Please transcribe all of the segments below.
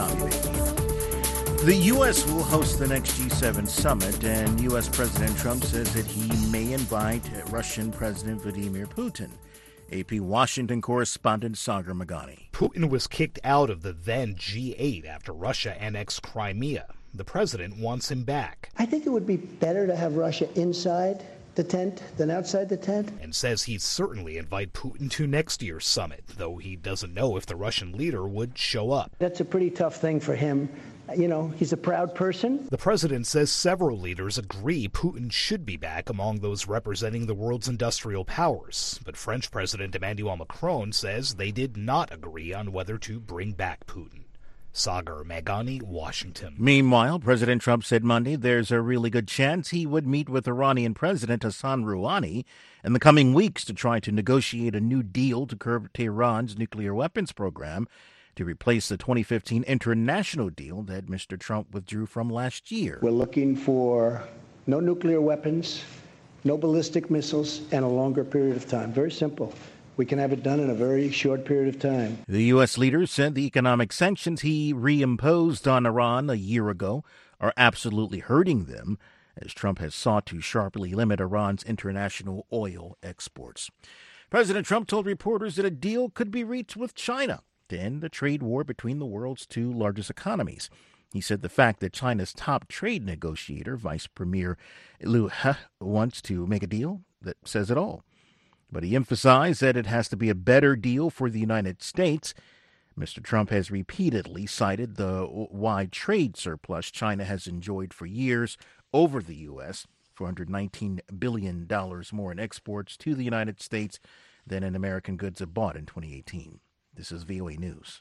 Tommy McNeil. The U.S. will host the next G7 summit, and U.S. President Trump says that he may invite Russian President Vladimir Putin. AP Washington correspondent Sagar Meghani. Putin was kicked out of the then G8 after Russia annexed Crimea. The president wants him back. I think it would be better to have Russia inside the tent than outside the tent. And says he'd certainly invite Putin to next year's summit, though he doesn't know if the Russian leader would show up. That's a pretty tough thing for him. You know, he's a proud person. The president says several leaders agree Putin should be back among those representing the world's industrial powers. But French President Emmanuel Macron says they did not agree on whether to bring back Putin. Sagar Meghani, Washington. Meanwhile, President Trump said Monday there's a really good chance he would meet with Iranian President Hassan Rouhani in the coming weeks to try to negotiate a new deal to curb Tehran's nuclear weapons program to replace the 2015 international deal that Mr. Trump withdrew from last year. We're looking for no nuclear weapons, no ballistic missiles, and a longer period of time. Very simple. We can have it done in a very short period of time. The U.S. leader said the economic sanctions he reimposed on Iran a year ago are absolutely hurting them, as Trump has sought to sharply limit Iran's international oil exports. President Trump told reporters that a deal could be reached with China to end the trade war between the world's two largest economies. He said the fact that China's top trade negotiator, Vice Premier Liu He, wants to make a deal that says it all. But he emphasized that it has to be a better deal for the United States. Mr. Trump has repeatedly cited the wide trade surplus China has enjoyed for years over the U.S., $419 billion more in exports to the United States than in American goods have bought in 2018. This is VOA News.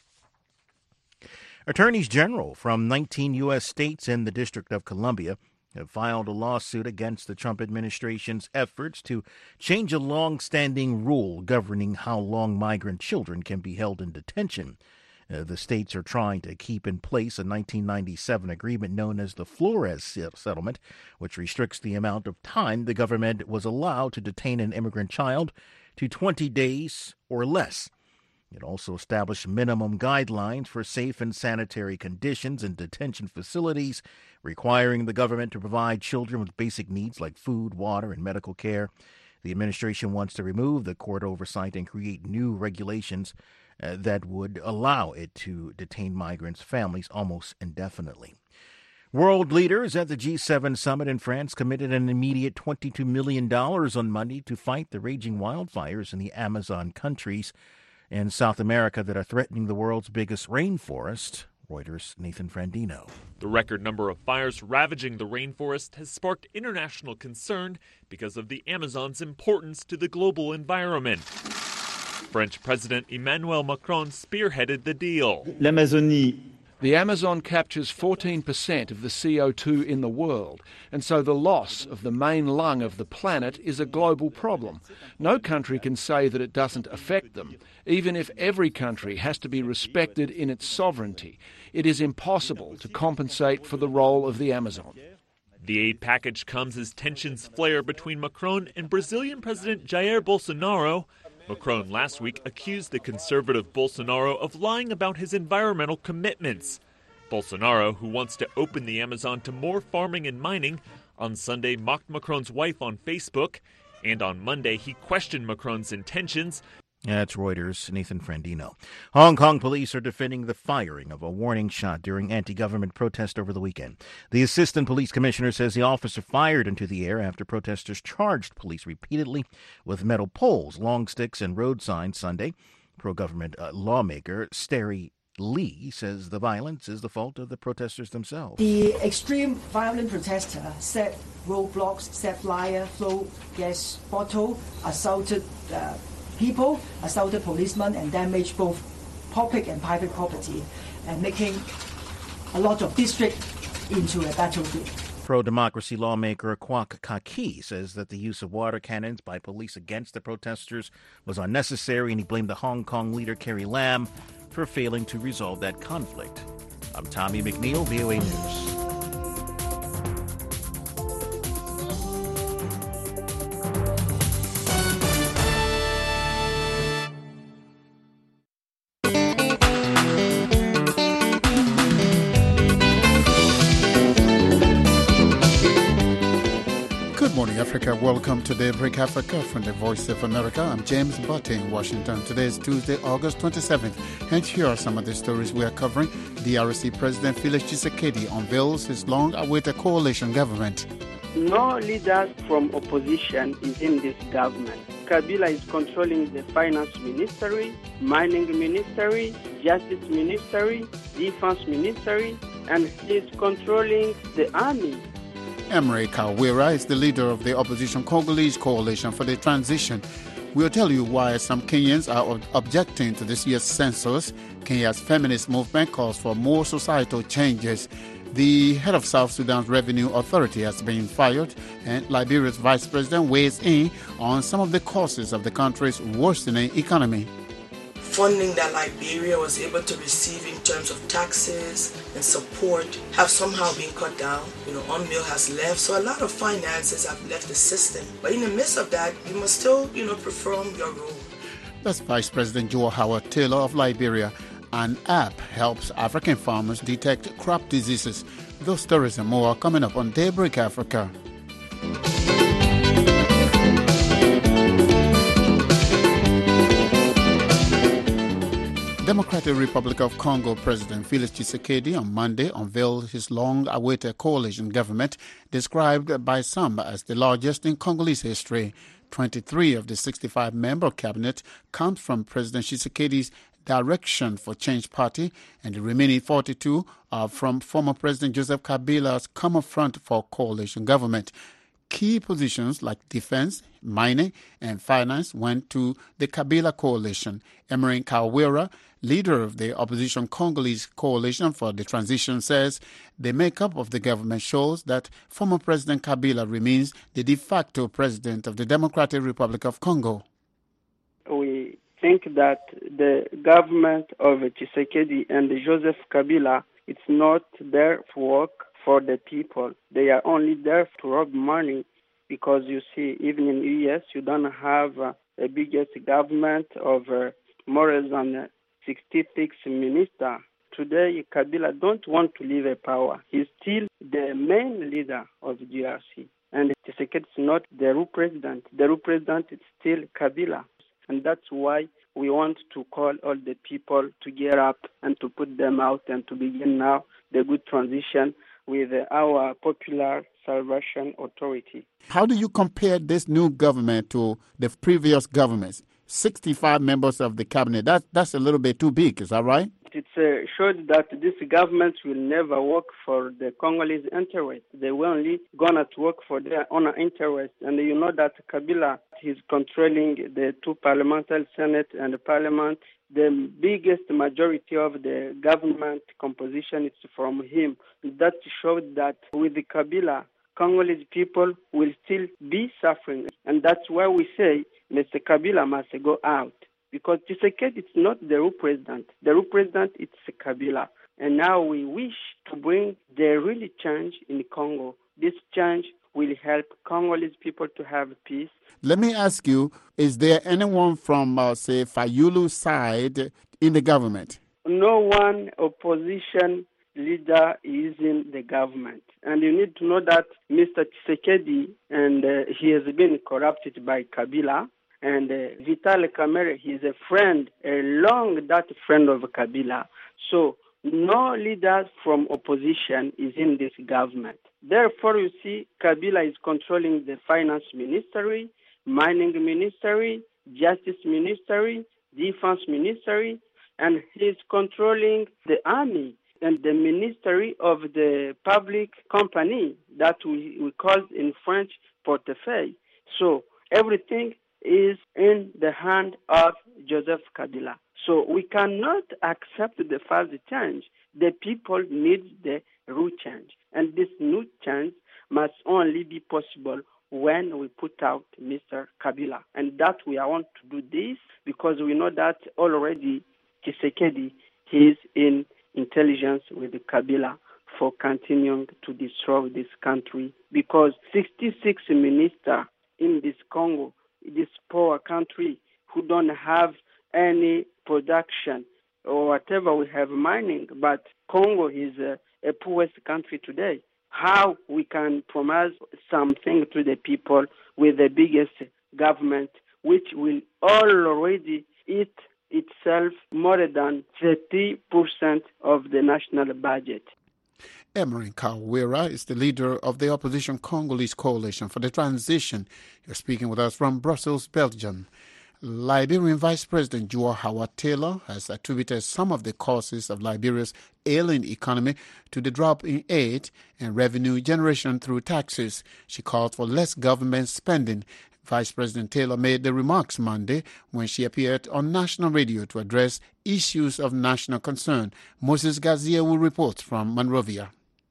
Attorneys general from 19 U.S. states and the District of Columbia have filed a lawsuit against the Trump administration's efforts to change a long-standing rule governing how long migrant children can be held in detention. The states are trying to keep in place a 1997 agreement known as the Flores Settlement, which restricts the amount of time the government was allowed to detain an immigrant child to 20 days or less. It also established minimum guidelines for safe and sanitary conditions in detention facilities, requiring the government to provide children with basic needs like food, water, and medical care. The administration wants to remove the court oversight and create new regulations that would allow it to detain migrants' families almost indefinitely. World leaders at the G7 summit in France committed an immediate $22 million on Monday to fight the raging wildfires in the Amazon countries in South America that are threatening the world's biggest rainforest. Reuters' Nathan Frandino. The record number of fires ravaging the rainforest has sparked international concern because of the Amazon's importance to the global environment. French President Emmanuel Macron spearheaded the deal. The Amazon captures 14% of the CO2 in the world, and so the loss of the main lung of the planet is a global problem. No country can say that it doesn't affect them, even if every country has to be respected in its sovereignty. It is impossible to compensate for the role of the Amazon. The aid package comes as tensions flare between Macron and Brazilian President Jair Bolsonaro. Macron last week accused the conservative Bolsonaro of lying about his environmental commitments. Bolsonaro, who wants to open the Amazon to more farming and mining, on Sunday mocked Macron's wife on Facebook, and on Monday he questioned Macron's intentions. That's Reuters' Nathan Frandino. Hong Kong police are defending the firing of a warning shot during anti-government protest over the weekend. The assistant police commissioner says the officer fired into the air after protesters charged police repeatedly with metal poles, long sticks, and road signs Sunday. Pro-government lawmaker Steri Lee says the violence is the fault of the protesters themselves. The extreme violent protester set roadblocks, set fire, threw gas bottle, assaulted people, assaulted policemen, and damaged both public and private property, and making a lot of district into a battlefield. Pro-democracy lawmaker Kwok Ka-ki says that the use of water cannons by police against the protesters was unnecessary, and he blamed the Hong Kong leader Carrie Lam for failing to resolve that conflict. I'm Tommy McNeil, VOA News. Africa. Welcome to Daybreak Africa from the Voice of America. I'm James Butte in Washington. Today is Tuesday, August 27th. And here are some of the stories we are covering. DRC President Felix Tshisekedi unveils his long-awaited coalition government. No leader from opposition is in this government. Kabila is controlling the finance ministry, mining ministry, justice ministry, defense ministry, and he is controlling the army. Emery Kawira is the leader of the opposition Congolese Coalition for the Transition. We'll tell you why some Kenyans are objecting to this year's census. Kenya's feminist movement calls for more societal changes. The head of South Sudan's Revenue Authority has been fired, and Liberia's vice president weighs in on some of the causes of the country's worsening economy. Funding that Liberia was able to receive in terms of taxes and support have somehow been cut down. UNMIL has left, so a lot of finances have left the system. But in the midst of that, you must still, perform your role. That's Vice President Joe Howard Taylor of Liberia. An app helps African farmers detect crop diseases. Those stories and more are coming up on Daybreak Africa. Democratic Republic of Congo President Felix Tshisekedi on Monday unveiled his long-awaited coalition government, described by some as the largest in Congolese history. 23 of the 65-member cabinet comes from President Tshisekedi's Direction for Change Party, and the remaining 42 are from former President Joseph Kabila's Common Front for Coalition Government. Key positions like defense, mining, and finance went to the Kabila coalition. Emery Kawira, leader of the opposition Congolese Coalition for the Transition, says the makeup of the government shows that former President Kabila remains the de facto president of the Democratic Republic of Congo. We think that the government of Tshisekedi and Joseph Kabila, it's not there to work for the people. They are only there to rob money, because you see, even in the U.S., you don't have the biggest government of more than 66 ministers. Today, Kabila don't want to leave power. He's still the main leader of the DRC. And Tshisekedi is not the real president. The real president is still Kabila. And that's why we want to call all the people to get up and to put them out and to begin now the good transition with our Popular Salvation Authority. How do you compare this new government to the previous governments? 65 members of the cabinet, that's a little bit too big, is that right? It showed that this government will never work for the Congolese interest. They will only gonna work for their own interest. And you know that Kabila is controlling the two parliamentary Senate and the parliament. The biggest majority of the government composition is from him. That showed that with the Kabila, Congolese people will still be suffering. And that's why we say Mr. Kabila must go out. Because Tshisekedi is not the real president. The real president is Kabila. And now we wish to bring the real change in Congo. This change will help Congolese people to have peace. Let me ask you, is there anyone from, say, Fayulu's side in the government? No one opposition leader is in the government. And you need to know that Mr. Tshisekedi, and he has been corrupted by Kabila. And Vital Kamerhe, he is a friend, a long-that friend of Kabila. So no leader from opposition is in this government. Therefore, you see, Kabila is controlling the finance ministry, mining ministry, justice ministry, defense ministry, and he is controlling the army and the ministry of the public company that we call in French portefeuille. So everything is in the hand of Joseph Kabila. So we cannot accept the fast change. The people need the real change. And this new change must only be possible when we put out Mr. Kabila. And that we want to do this because we know that already Tshisekedi is in intelligence with Kabila for continuing to destroy this country. Because 66 ministers in this Congo, this poor country who don't have any production or whatever, we have mining, but Congo is a poorest country today. how we can promise something to the people with the biggest government, which will already eat itself more than 30% of the national budget. Emery Kawira is the leader of the opposition Congolese Coalition for the Transition. You're speaking with us from Brussels, Belgium. Liberian Vice President Joao Howard Taylor has attributed some of the causes of Liberia's ailing economy to the drop in aid and revenue generation through taxes. She called for less government spending. Vice President Taylor made the remarks Monday when she appeared on national radio to address issues of national concern. Moses Gazia will report from Monrovia.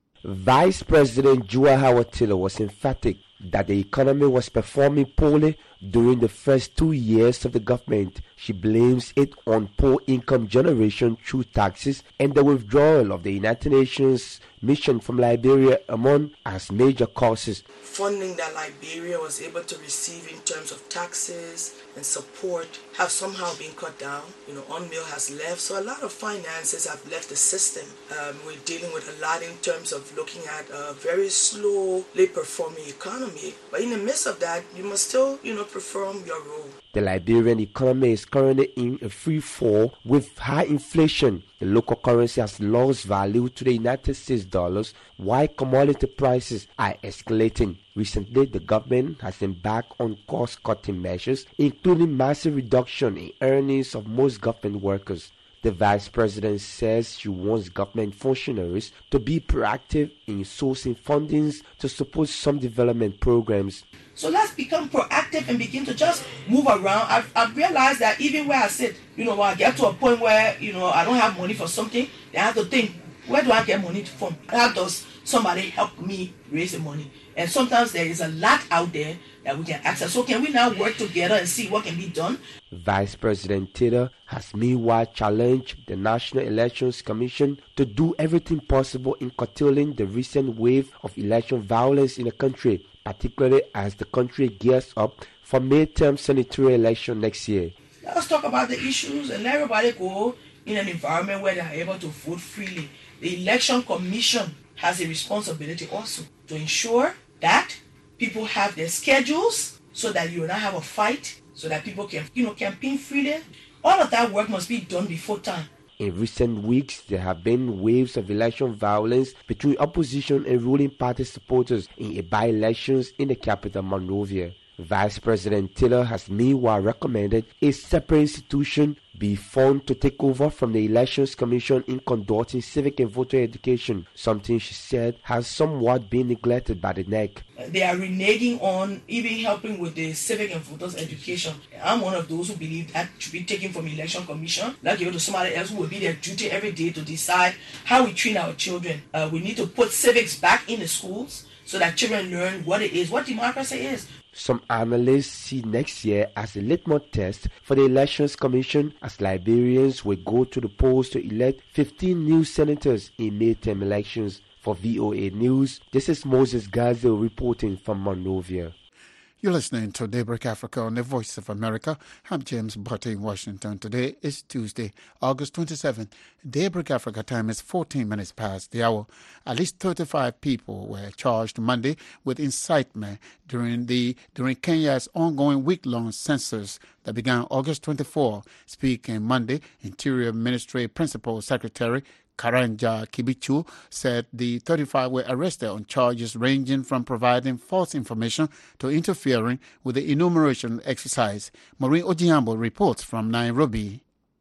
Vice President Joao Howard Taylor was emphatic that the economy was performing poorly during the first 2 years of the government. She blames it on poor income generation through taxes and the withdrawal of the United Nations mission from Liberia among as major causes. Funding that Liberia was able to receive in terms of taxes and support have somehow been cut down. UNMIL has left, so a lot of finances have left the system. We're dealing with a lot in terms of looking at a very slowly performing economy. But in the midst of that, you must still, perform your role. The Liberian economy is currently in a free fall with high inflation. The local currency has lost value to the United States dollars while commodity prices are escalating. Recently, the government has embarked on cost-cutting measures, including massive reduction in earnings of most government workers. The Vice President says she wants government functionaries to be proactive in sourcing fundings to support some development programs. So let's become proactive and begin to just move around. I've realized that even where I sit, when I get to a point where, I don't have money for something, I have to think, where do I get money from? How does somebody help me raise the money? And sometimes there is a lot out there that we can access. So can we now work together and see what can be done? Vice President Taylor has meanwhile challenged the National Elections Commission to do everything possible in curtailing the recent wave of election violence in the country, particularly as the country gears up for midterm senatorial election next year. Let's talk about the issues and let everybody go in an environment where they are able to vote freely. The Election Commission has a responsibility also to ensure that people have their schedules so that you will not have a fight, so that people can, campaign freely. All of that work must be done before time. In recent weeks, there have been waves of election violence between opposition and ruling party supporters in by-elections in the capital, Monrovia. Vice President Taylor has meanwhile recommended a separate institution be formed to take over from the Elections Commission in conducting civic and voter education, something she said has somewhat been neglected by the NEC. They are reneging on even helping with the civic and voters education. I'm one of those who believe that should be taken from the Election Commission, not given to somebody else who will be their duty every day to decide how we train our children. We need to put civics back in the schools so that children learn what it is, what democracy is. Some analysts see next year as a litmus test for the Elections Commission as Liberians will go to the polls to elect 15 new senators in midterm elections. For VOA News, this is Moses Gazel reporting from Monrovia. You're listening to Daybreak Africa on the Voice of America. I'm James Butte in Washington. Today is Tuesday, August 27th. Daybreak Africa time is 14 minutes past the hour. At least 35 people were charged Monday with incitement during Kenya's ongoing week-long census that began August 24. Speaking Monday, Interior Ministry Principal Secretary Karanja Kibichu said the 35 were arrested on charges ranging from providing false information to interfering with the enumeration exercise. Maureen Ojiambo reports from Nairobi.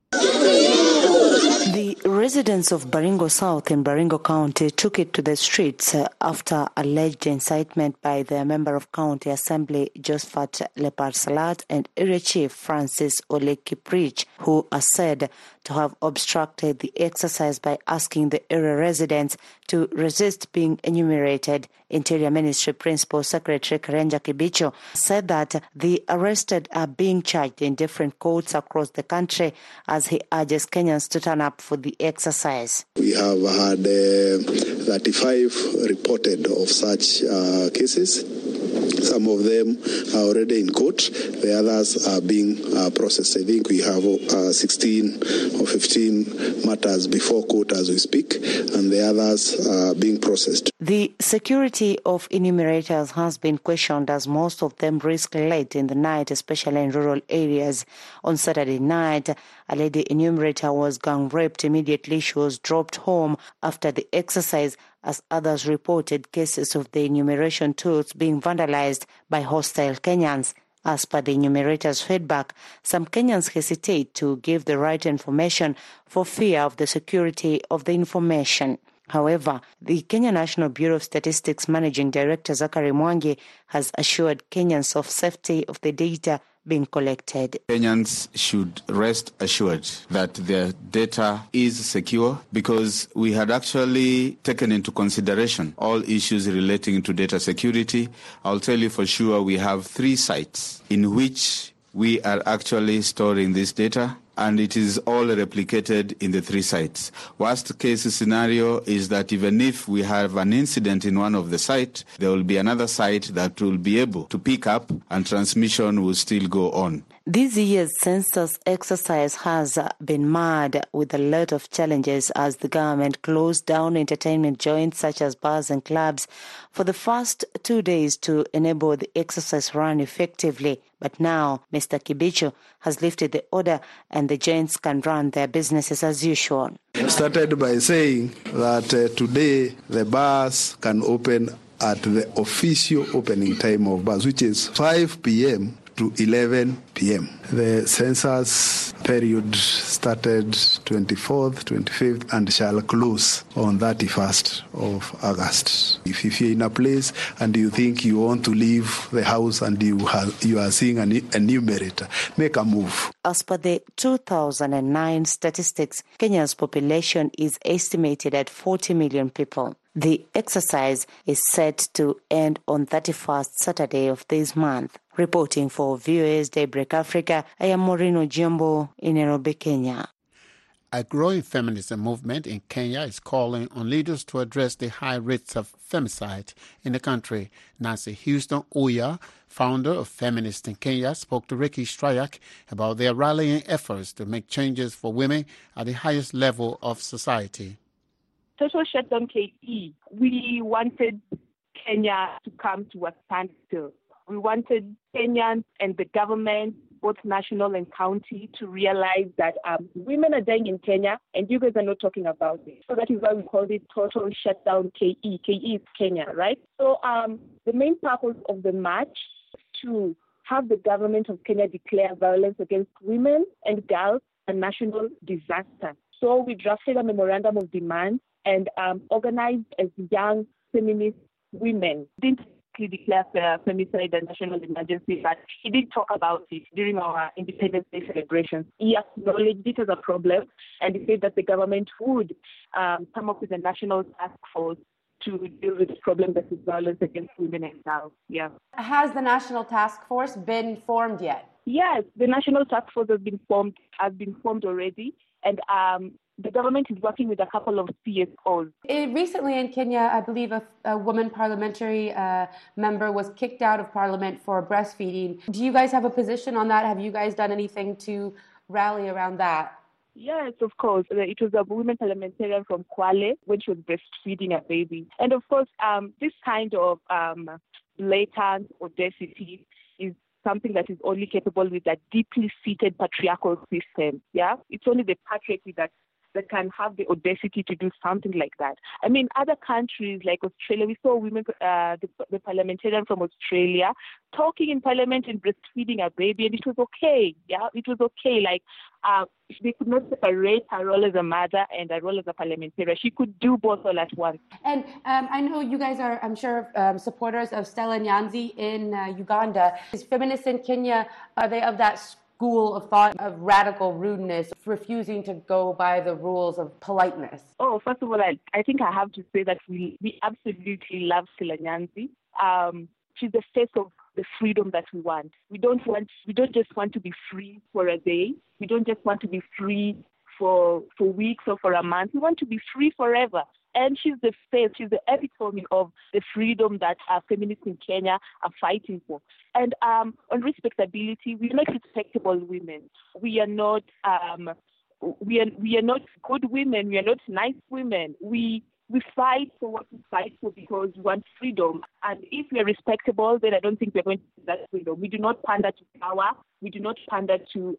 The residents of Baringo South in Baringo County took it to the streets after alleged incitement by the Member of County Assembly Josephat Lepar-Salat and Area Chief Francis Ole Kiprich, who are said to have obstructed the exercise by asking the area residents to resist being enumerated. Interior Ministry Principal Secretary Karanja Kibicho said that the arrested are being charged in different courts across the country as he urges Kenyans to turn up for the exercise. We have had 35 reported of such cases. Some of them are already in court. The others are being processed. I think we have 16 or 15 matters before court as we speak, and the others are being processed. The security of enumerators has been questioned as most of them risk late in the night, especially in rural areas. On Saturday night, a lady enumerator was gang raped immediately she was dropped home after the exercise, as others reported cases of the enumeration tools being vandalized by hostile Kenyans. As per the enumerator's feedback, some Kenyans hesitate to give the right information for fear of the security of the information. However, the Kenya National Bureau of Statistics Managing Director Zachary Mwangi has assured Kenyans of safety of the data being collected. Kenyans should rest assured that their data is secure because we had actually taken into consideration all issues relating to data security. I'll tell you for sure we have 3 sites in which we are actually storing this data, and it is all replicated in the 3 sites. Worst case scenario is that even if we have an incident in one of the sites, there will be another site that will be able to pick up and transmission will still go on. This year's census exercise has been marred with a lot of challenges as the government closed down entertainment joints such as bars and clubs for the first 2 days to enable the exercise run effectively. But now, Mr. Kibicho has lifted the order and the joints can run their businesses as usual. Started by saying that today the bars can open at the official opening time of bars, which is 5 p.m. to 11 p.m. The census period started 24th, 25th, and shall close on 31st of August. If you're in a place and you think you want to leave the house and you are seeing an enumerator, make a move. As per the 2009 statistics, Kenya's population is estimated at 40 million people. The exercise is set to end on 31st Saturday of this month. Reporting for VOA's Daybreak Africa, I am Moreno Jumbo in Nairobi, Kenya. A growing feminism movement in Kenya is calling on leaders to address the high rates of femicide in the country. Nancy Houston Oya, founder of Feminists in Kenya, spoke to Ricky Strayak about their rallying efforts to make changes for women at the highest level of society. Total shutdown KE. We wanted Kenya to come to a standstill. We wanted Kenyans and the government, both national and county, to realize that women are dying in Kenya and you guys are not talking about it. So that is why we called it Total Shutdown KE. KE is Kenya, right? So the main purpose of the march is to have the government of Kenya declare violence against women and girls a national disaster. So we drafted a memorandum of demand and organized as young feminist women. Didn't declare femicide a national emergency, but he did talk about it during our Independence Day celebrations. He acknowledged it as a problem, and he said that the government would come up with a national task force to deal with the problem that is violence against women and girls. Yeah. Has the national task force been formed yet? Yes, the national task force has been formed already, and the government is working with a couple of CSOs. Recently in Kenya, I believe a woman parliamentary member was kicked out of parliament for breastfeeding. Do you guys have a position on that? Have you guys done anything to rally around that? Yes, of course. It was a woman parliamentarian from Kwale when she was breastfeeding a baby. And of course, this kind of blatant audacity is something that is only capable with a deeply seated patriarchal system. Yeah, it's only the patriarchy that can have the audacity to do something like that. I mean, other countries like Australia, we saw women, the parliamentarian from Australia, talking in parliament and breastfeeding a baby, and it was okay. Yeah, it was okay. Like, they could not separate her role as a mother and her role as a parliamentarian. She could do both all at once. And I know you guys are, I'm sure, supporters of Stella Nyanzi in Uganda. Is Feminists in Kenya, are they of that school of thought of radical rudeness, refusing to go by the rules of politeness? Oh, first of all, I think I have to say that we absolutely love Stella Nyanzi. She's the face of the freedom that we want. We don't just want to be free for a day. We don't just want to be free for weeks or for a month. We want to be free forever. And she's the face, she's the epitome of the freedom that feminists in Kenya are fighting for. And on respectability, we are not respectable women. We are not we are not good women. We are not nice women. We fight for what we fight for because we want freedom. And if we are respectable, then I don't think we're going to get that freedom. We do not pander to power. We do not pander to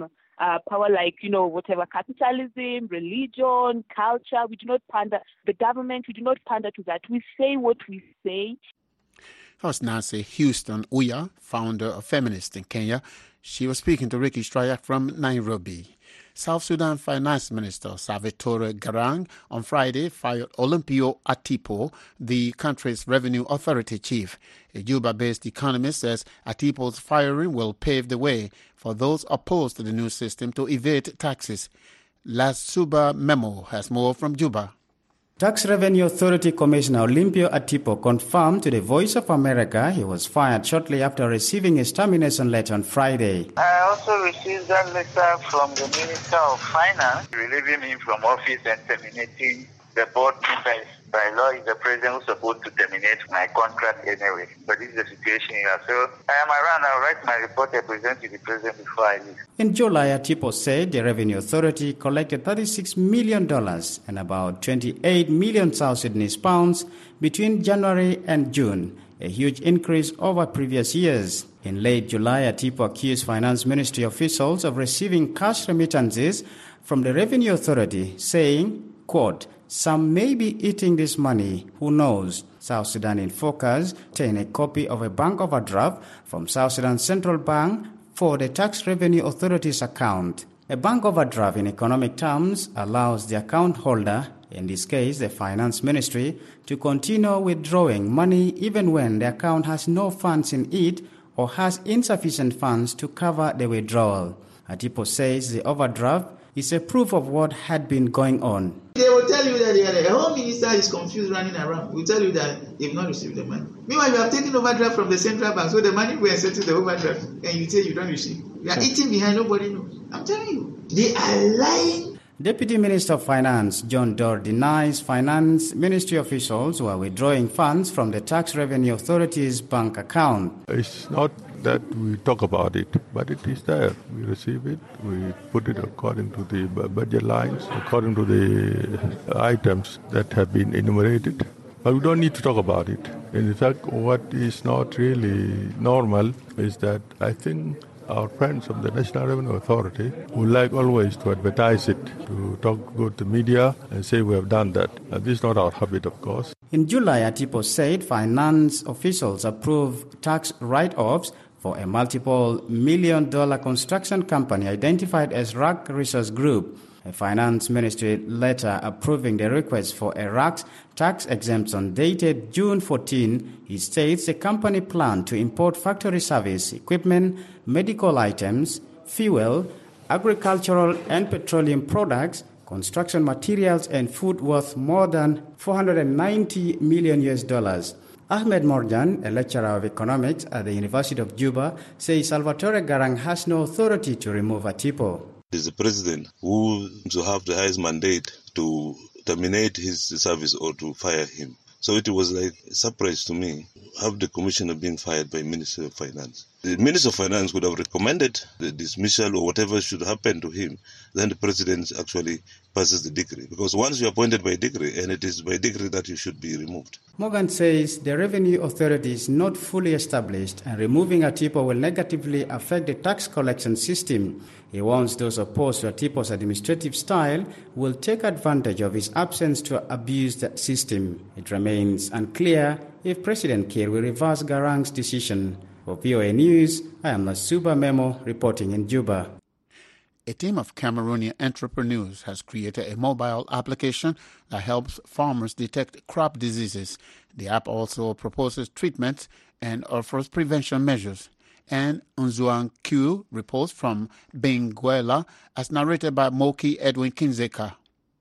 power like, whatever, capitalism, religion, culture. We do not pander the government. We do not pander to that. We say what we say. That was Nancy Houston Uya, founder of Feminists in Kenya. She was speaking to Ricky Stryak from Nairobi. South Sudan Finance Minister Salvatore Garang on Friday fired Olympio Atipo, the country's revenue authority chief. A Juba-based economist says Atipo's firing will pave the way for those opposed to the new system to evade taxes. Las Suba Memo has more from Juba. Tax Revenue Authority Commissioner Olympio Atipo confirmed to the Voice of America he was fired shortly after receiving his termination letter on Friday. I also received that letter from the Minister of Finance, relieving him from office and terminating the board members. By law, is the president who's supposed to terminate my contract anyway. But this is the situation here. So I am around. I'll write my report and present to the president before I leave. In July, Atipo said the Revenue Authority collected $36 million and about 28 million South Sudanese pounds between January and June, a huge increase over previous years. In late July, Atipo accused Finance Ministry officials of receiving cash remittances from the Revenue Authority, saying, quote, "Some may be eating this money, who knows?" South Sudan in Focus obtained a copy of a bank overdraft from South Sudan Central Bank for the Tax Revenue Authority's account. A bank overdraft in economic terms allows the account holder, in this case the Finance Ministry, to continue withdrawing money even when the account has no funds in it or has insufficient funds to cover the withdrawal. Atipo says the overdraft is a proof of what had been going on. They will tell you that the Home Minister is confused running around. We tell you that they've not received the money. Meanwhile, you have taken overdraft from the central bank, so the money we are setting the overdraft, and you say you don't receive. You are eating behind, nobody knows. I'm telling you, they are lying. Deputy Minister of Finance John Dorr denies Finance Ministry officials who are withdrawing funds from the Tax Revenue Authority's bank account. It's not that we talk about it, but it is there. We receive it, we put it according to the budget lines, according to the items that have been enumerated. But we don't need to talk about it. In fact, what is not really normal is that I think our friends of the National Revenue Authority would like always to advertise it, to go to the media and say we have done that. This is not our habit, of course. In July, Atipo said finance officials approved tax write-offs for a multiple $million construction company identified as RAK Resource Group. A Finance Ministry letter approving the request for a RAK's tax exemption dated June 14, it states the company planned to import factory service equipment, medical items, fuel, agricultural and petroleum products, construction materials and food worth more than $490 million. Ahmed Morjan, a lecturer of economics at the University of Juba, says Salvatore Garang has no authority to remove Atipo. It is the president who to have the highest mandate to terminate his service or to fire him. So it was like a surprise to me, have the commissioner being fired by Minister of Finance. The Minister of Finance could have recommended the dismissal or whatever should happen to him. Then the president actually passes the decree. Because once you are appointed by decree, and it is by decree that you should be removed. Morgan says the Revenue Authority is not fully established and removing Atipo will negatively affect the tax collection system. He warns those opposed to Atipo's administrative style will take advantage of his absence to abuse the system. It remains unclear if President Kiir will reverse Garang's decision. For VOA News, I am Lasuba Memo reporting in Juba. A team of Cameroonian entrepreneurs has created a mobile application that helps farmers detect crop diseases. The app also proposes treatments and offers prevention measures. And Unzuang Q reports from Benguela, as narrated by Moki Edwin Kinzeka.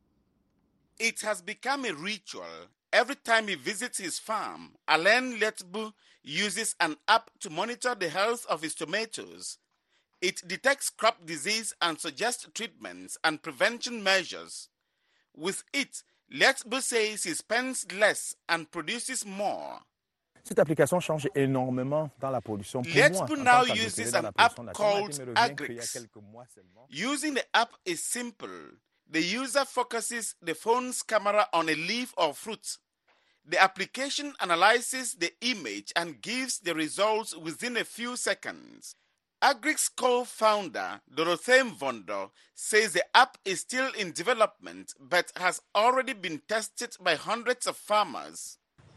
It has become a ritual. Every time he visits his farm, Alain Letbu uses an app to monitor the health of his tomatoes. It detects crop disease and suggests treatments and prevention measures. With it, Letbu says he spends less and produces more. Cette application change énormément dans la production. Letbu now uses an app called Agrix. Using the app is simple. The user focuses the phone's camera on a leaf or fruit. The application analyzes the image and gives the results within a few seconds. Agrix co-founder Dorothee Mvondo says the app is still in development but has already been tested by hundreds of farmers.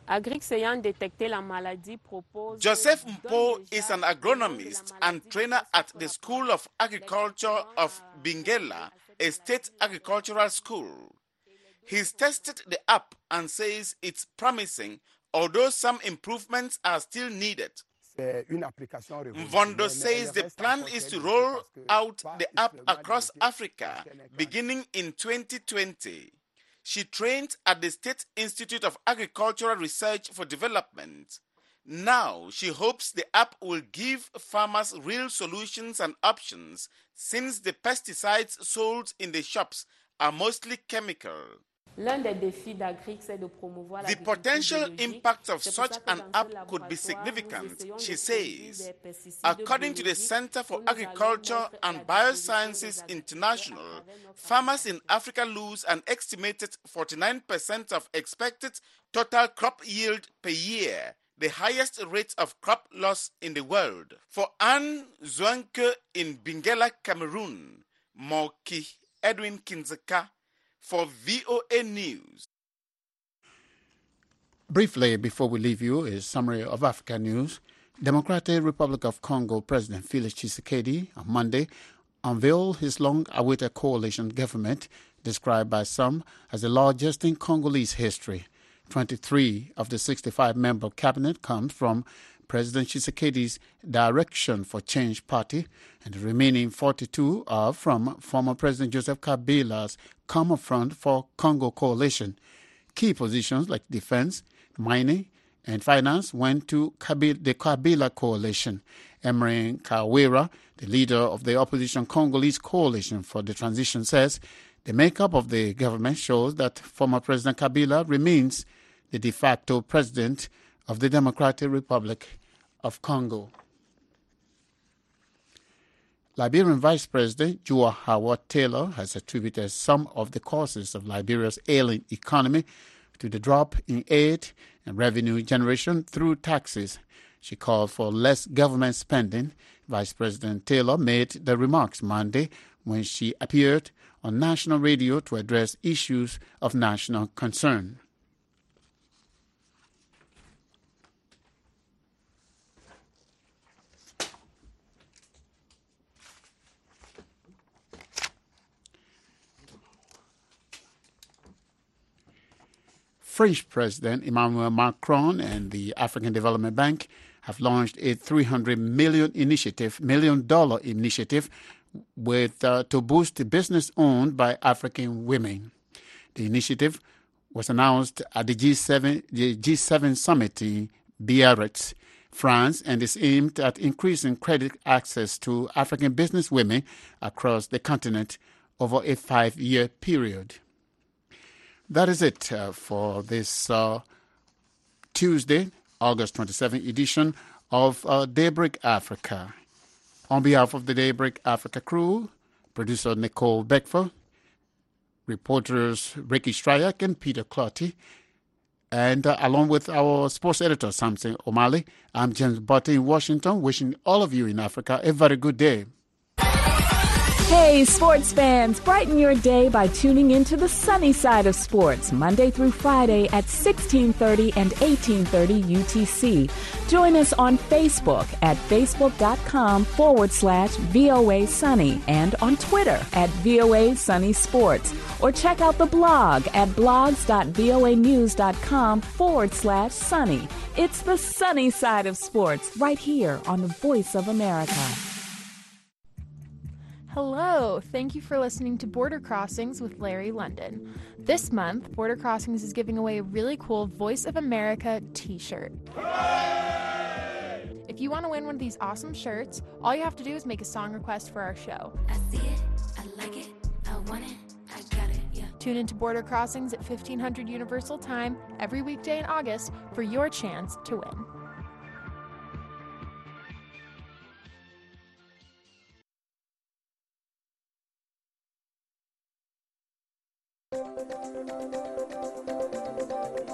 Joseph Mpo is an agronomist and trainer at the School of Agriculture of Bingela, a state agricultural school. He's tested the app and says it's promising, although some improvements are still needed. Mvondo says the plan is to roll out the app across Africa beginning in 2020. She trained at the State Institute of Agricultural Research for Development. Now she hopes the app will give farmers real solutions and options since the pesticides sold in the shops are mostly chemical. The potential impact of such an app could be significant, she says. According to the Center for Agriculture and Biosciences International, farmers in Africa lose an estimated 49% of expected total crop yield per year, the highest rate of crop loss in the world. For Anne Zwanke in Bingela, Cameroon, Moki Edwin Kinzeka, for VOA News. Briefly, before we leave you, a summary of Africa news. Democratic Republic of Congo President Felix Tshisekedi on Monday unveiled his long-awaited coalition government, described by some as the largest in Congolese history. 23 of the 65-member cabinet comes from President Tshisekedi's Direction for Change party, and the remaining 42 are from former President Joseph Kabila's Common Front for Congo coalition. Key positions like defense, mining, and finance went to the Kabila coalition. Emery Kawira, the leader of the opposition Congolese Coalition for the Transition, says the makeup of the government shows that former President Kabila remains the de facto president of the Democratic Republic of Congo. Liberian Vice President Joao Howard Taylor has attributed some of the causes of Liberia's ailing economy to the drop in aid and revenue generation through taxes. She called for less government spending. Vice President Taylor made the remarks Monday when she appeared on national radio to address issues of national concern. French President Emmanuel Macron and the African Development Bank have launched a $300 million initiative with to boost business owned by African women. The initiative was announced at the G7 summit in Biarritz, France, and is aimed at increasing credit access to African business women across the continent over a 5-year period. That is it for this Tuesday, August 27th edition of Daybreak Africa. On behalf of the Daybreak Africa crew, producer Nicole Beckford, reporters Ricky Stryak and Peter Clotty, and along with our sports editor Samson O'Malley, I'm James Butter in Washington, wishing all of you in Africa a very good day. Hey, sports fans, brighten your day by tuning into the sunny side of sports, Monday through Friday at 1630 and 1830 UTC. Join us on Facebook at facebook.com/VOA Sunny and on Twitter at VOA Sunny Sports. Or check out the blog at blogs.voanews.com/sunny. It's the sunny side of sports right here on the Voice of America. Hello, thank you for listening to Border Crossings with Larry London. This month, Border Crossings is giving away a really cool Voice of America t-shirt. Hooray! If you want to win one of these awesome shirts, all you have to do is make a song request for our show. I see it, I like it, I want it, I got it, yeah. Tune into Border Crossings at 1500 Universal Time every weekday in August for your chance to win.